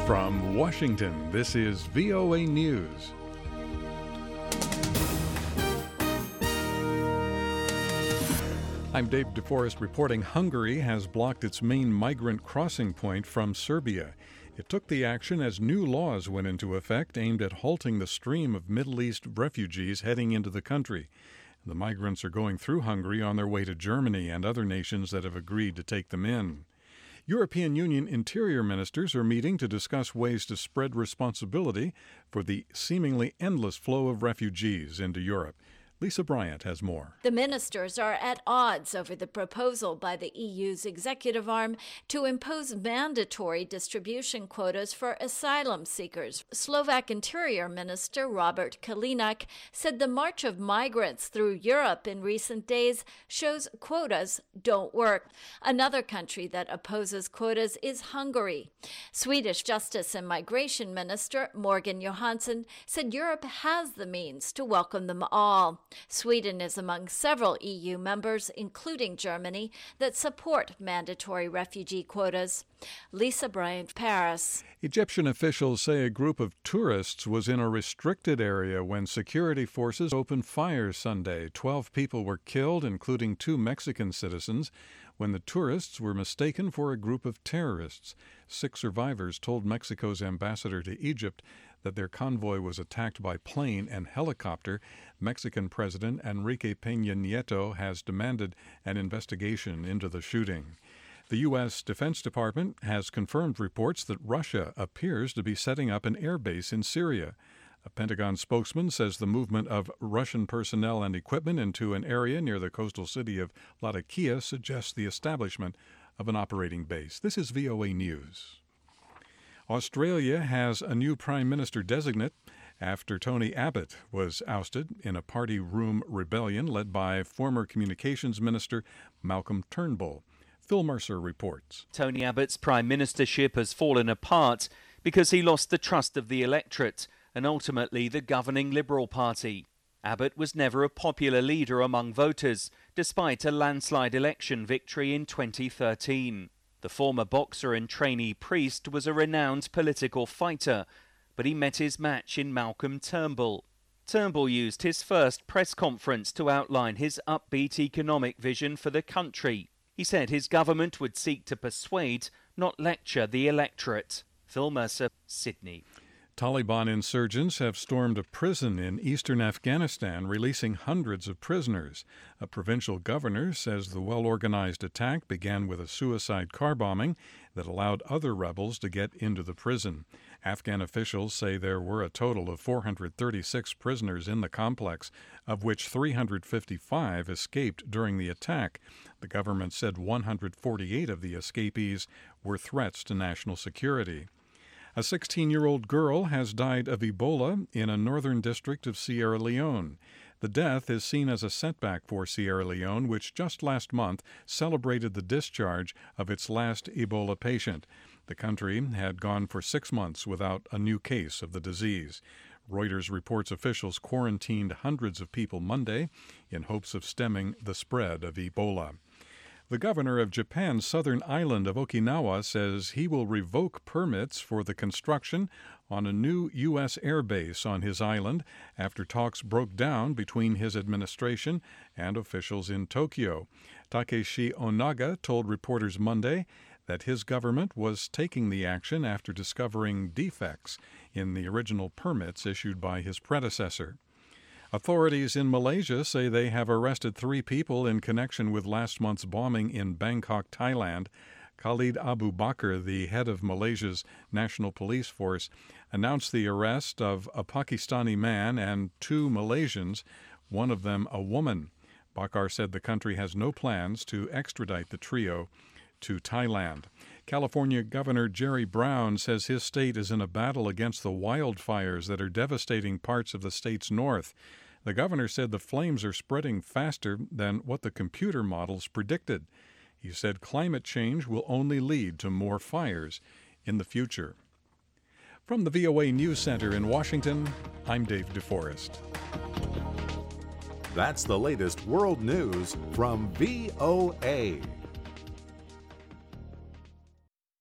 From Washington, this is VOA News. I'm Dave DeForest reporting Hungary has blocked its main migrant crossing point from Serbia. It took the action as new laws went into effect aimed at halting the stream of Middle East refugees heading into the country. The migrants are going through Hungary on their way to Germany and other nations that have agreed to take them in. European Union interior ministers are meeting to discuss ways to spread responsibility for the seemingly endless flow of refugees into Europe. Lisa Bryant has more. The ministers are at odds over the proposal by the EU's executive arm to impose mandatory distribution quotas for asylum seekers. Slovak Interior Minister Robert Kalinak said the march of migrants through Europe in recent days shows quotas don't work. Another country that opposes quotas is Hungary. Swedish Justice and Migration Minister Morgan Johansson said Europe has the means to welcome them all. Sweden is among several EU members, including Germany, that support mandatory refugee quotas. Lisa Bryant, Paris. Egyptian officials say a group of tourists was in a restricted area when security forces opened fire Sunday. 12 people were killed, including 2 Mexican citizens, when the tourists were mistaken for a group of terrorists. 6 survivors told Mexico's ambassador to Egypt that their convoy was attacked by plane and helicopter. Mexican President Enrique Peña Nieto has demanded an investigation into the shooting. The U.S. Defense Department has confirmed reports that Russia appears to be setting up an air base in Syria. A Pentagon spokesman says the movement of Russian personnel and equipment into an area near the coastal city of Latakia suggests the establishment of an operating base. This is VOA News. Australia has a new Prime Minister designate after Tony Abbott was ousted in a party room rebellion led by former Communications Minister Malcolm Turnbull. Phil Mercer reports. Tony Abbott's prime ministership has fallen apart because he lost the trust of the electorate and ultimately the governing Liberal Party. Abbott was never a popular leader among voters, despite a landslide election victory in 2013. The former boxer and trainee priest was a renowned political fighter, but he met his match in Malcolm Turnbull. Turnbull used his first press conference to outline his upbeat economic vision for the country. He said his government would seek to persuade, not lecture the electorate. Phil Mercer, Sydney. Taliban insurgents have stormed a prison in eastern Afghanistan, releasing hundreds of prisoners. A provincial governor says the well-organized attack began with a suicide car bombing that allowed other rebels to get into the prison. Afghan officials say there were a total of 436 prisoners in the complex, of which 355 escaped during the attack. The government said 148 of the escapees were threats to national security. A 16-year-old girl has died of Ebola in a northern district of Sierra Leone. The death is seen as a setback for Sierra Leone, which just last month celebrated the discharge of its last Ebola patient. The country had gone for 6 months without a new case of the disease. Reuters reports officials quarantined hundreds of people Monday in hopes of stemming the spread of Ebola. The governor of Japan's southern island of Okinawa says he will revoke permits for the construction on a new U.S. air base on his island after talks broke down between his administration and officials in Tokyo. Takeshi Onaga told reporters Monday that his government was taking the action after discovering defects in the original permits issued by his predecessor. Authorities in Malaysia say they have arrested 3 people in connection with last month's bombing in Bangkok, Thailand. Khalid Abu Bakr, the head of Malaysia's National Police Force, announced the arrest of a Pakistani man and 2 Malaysians, one of them a woman. Bakr said the country has no plans to extradite the trio to Thailand. California Governor Jerry Brown says his state is in a battle against the wildfires that are devastating parts of the state's north. The governor said the flames are spreading faster than what the computer models predicted. He said climate change will only lead to more fires in the future. From the VOA News Center in Washington, I'm Dave DeForest. That's the latest world news from VOA.